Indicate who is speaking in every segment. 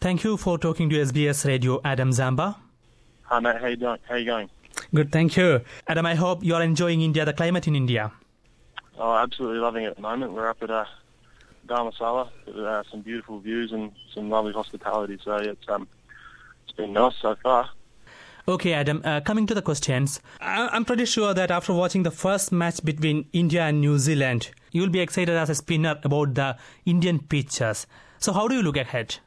Speaker 1: Thank you for talking to SBS Radio, Adam Zamba.
Speaker 2: Hi, mate. How you doing? How you going?
Speaker 1: Good, thank you. Adam, I hope you are enjoying India, the climate in India.
Speaker 2: Oh, absolutely loving it at the moment. We're up at Dharamsala with some beautiful views and some lovely hospitality. So it's been nice so far.
Speaker 1: Okay, Adam, coming to the questions, I'm pretty sure that after watching the first match between India and New Zealand, you'll be excited as a spinner about the Indian pitches. So how do you look ahead?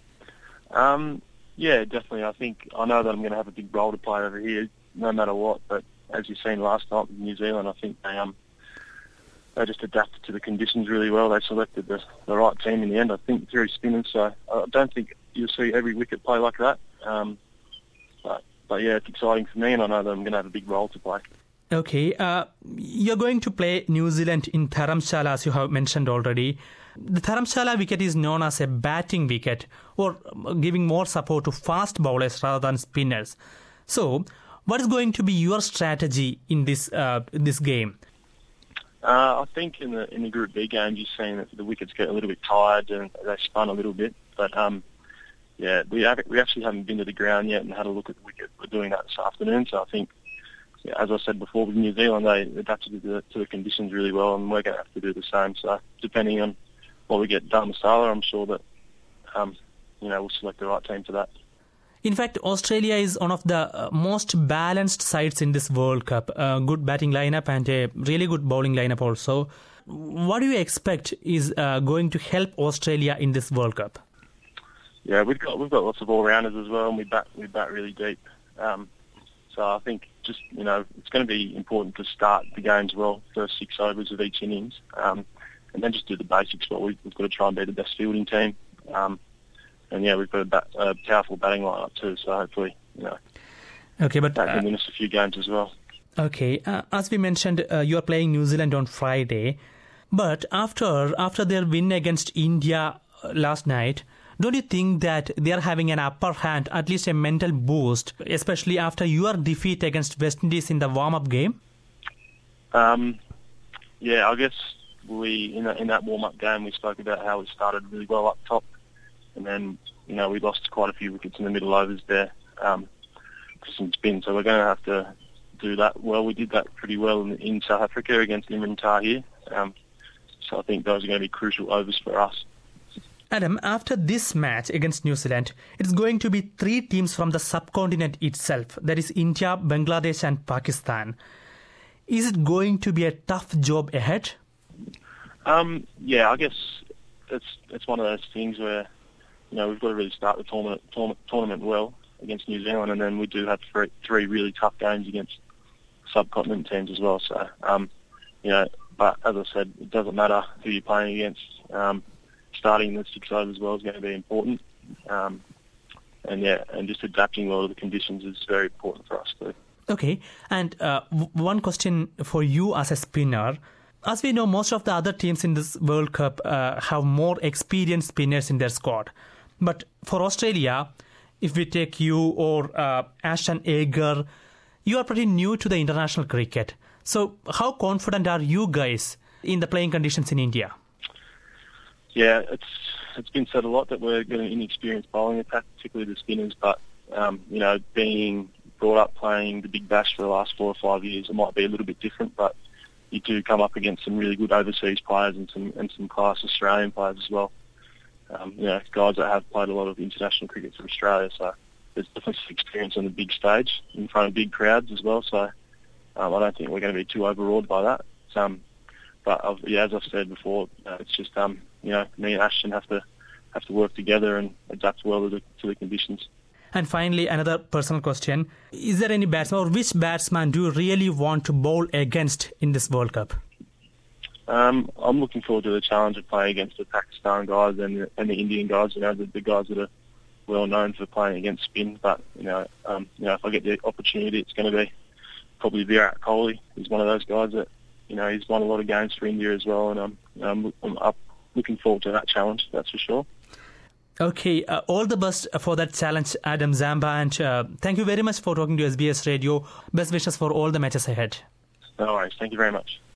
Speaker 2: Yeah, definitely. I know that I'm going to have a big role to play over here, no matter what. But as you've seen last night with New Zealand, I think they just adapted to the conditions really well. They selected the right team in the end, I think, through spinners. So I don't think you'll see every wicket play like that. But yeah, it's exciting for me, and I know that I'm going to have a big role to play.
Speaker 1: Okay, you're going to play New Zealand in Dharamshala, as you have mentioned already. The Dharamshala wicket is known as a batting wicket, or giving more support to fast bowlers rather than spinners. So, what is going to be your strategy in this game?
Speaker 2: I think in the Group B games, you've seen that the wickets get a little bit tired and they spun a little bit. But yeah, we actually haven't been to the ground yet and had a look at the wicket. We're doing that this afternoon. So I think, yeah, as I said before, with New Zealand, they adapted to the conditions really well, and we're going to have to do the same. So depending on what we get done with Dharamsala, I'm sure that we'll select the right team for that.
Speaker 1: In fact, Australia is one of the most balanced sides in this World Cup. A good batting lineup and a really good bowling lineup also. What do you expect is going to help Australia in this World Cup?
Speaker 2: Yeah, we've got lots of all-rounders as well, and we bat really deep. So I think just it's going to be important to start the games well, first 6 overs of each innings, and then just do the basics well. We've got to try and be the best fielding team. And yeah, we've got a powerful batting lineup too, so hopefully,
Speaker 1: okay, but
Speaker 2: that can win us a few games as well.
Speaker 1: Okay, as we mentioned, you are playing New Zealand on Friday, but after their win against India last night, don't you think that they are having an upper hand, at least a mental boost, especially after your defeat against West Indies in the warm-up game?
Speaker 2: Yeah, I guess we in that warm-up game we spoke about how we started really well up top. And then, we lost quite a few wickets in the middle overs there to some spin. So we're going to have to do that well. We did that pretty well in South Africa against Imran Tahir. So I think those are going to be crucial overs for us.
Speaker 1: Adam, after this match against New Zealand, it's going to be 3 teams from the subcontinent itself. That is India, Bangladesh and Pakistan. Is it going to be a tough job ahead? Yeah,
Speaker 2: I guess it's one of those things where we've got to really start the tournament well against New Zealand, and then we do have three really tough games against subcontinent teams as well. So, but as I said, it doesn't matter who you're playing against. Starting the 6 overs well is going to be important, and just adapting well to the conditions is very important for us too.
Speaker 1: Okay, and one question for you as a spinner. As we know, most of the other teams in this World Cup have more experienced spinners in their squad. But for Australia, if we take you or Ashton Agar, you are pretty new to the international cricket. So how confident are you guys in the playing conditions in India?
Speaker 2: Yeah, it's been said a lot that we're getting an inexperienced bowling attack, particularly the spinners. But, being brought up playing the Big Bash for the last 4 or 5 years, it might be a little bit different, but you do come up against some really good overseas players and some class Australian players as well. Guys that have played a lot of international cricket for Australia. So there's definitely some experience on the big stage in front of big crowds as well. So I don't think we're going to be too overawed by that. But as I've said before, it's just me and Ashton have to work together and adapt well to the conditions.
Speaker 1: And finally, another personal question. Is there any batsman or which batsman do you really want to bowl against in this World Cup?
Speaker 2: I'm looking forward to the challenge of playing against the Pakistan guys and the Indian guys, the guys that are well known for playing against spin. But, if I get the opportunity, it's going to be probably Virat Kohli. He's one of those guys that, he's won a lot of games for India as well. And I'm looking forward to that challenge, that's for sure.
Speaker 1: Okay, all the best for that challenge, Adam Zamba, and thank you very much for talking to SBS Radio. Best wishes for all the matches ahead.
Speaker 2: No worries. Thank you very much.